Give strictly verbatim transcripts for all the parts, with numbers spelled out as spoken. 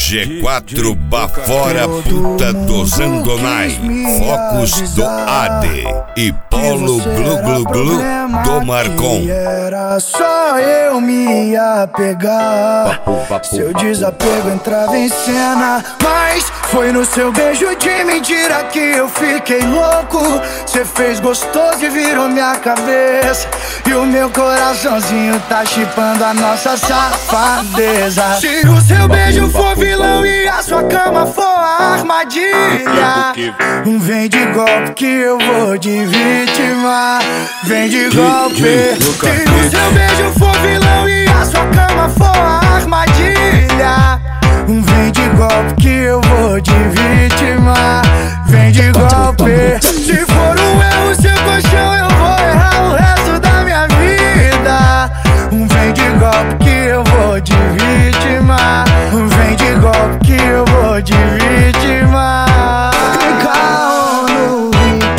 G quatro Bafora Puta dos Andonai, Focus do A D e Polo Glu Glu Glu do Marcon. Era só eu me apegar, seu desapego entrava em cena, mas foi no seu beijo de mentira que eu fiquei louco. Cê fez gostoso e virou minha cabeça, e o meu coraçãozinho tá chipando a nossa safadeza. Se o seu beijo for vilão e a sua cama for armadilha, vem de golpe que eu vou de vítima. Vem de golpe. Se o seu beijo for vilão e a sua cama for armadilha, vem de golpe que eu vou de vítima. Vem de golpe. Se for um erro seu colchão, eu vou errar o resto da minha vida. Vem de golpe que eu vou de vítima. Vem de golpe que eu vou de vítima. Caô no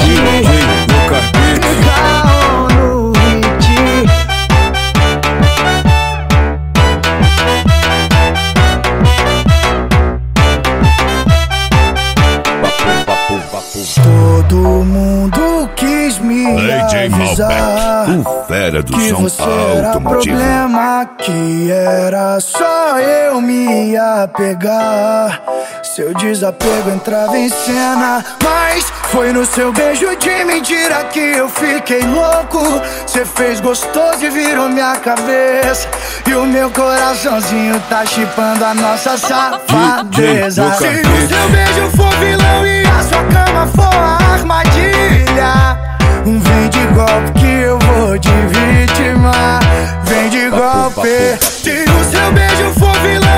hit, caô no hit. Todo mundo quis me avisar o fera do que som você era automotivo. problema, que era só eu me apegar. Seu desapego entrava em cena, mas foi no seu beijo de mentira que eu fiquei louco. Cê fez gostoso e virou minha cabeça, e o meu coraçãozinho tá chipando a nossa safadeza. Se o seu beijo for vilão e a sua cama for armadilha, vem de golpe que eu vou de vítima. Vem de golpe. Se o seu beijo for vilão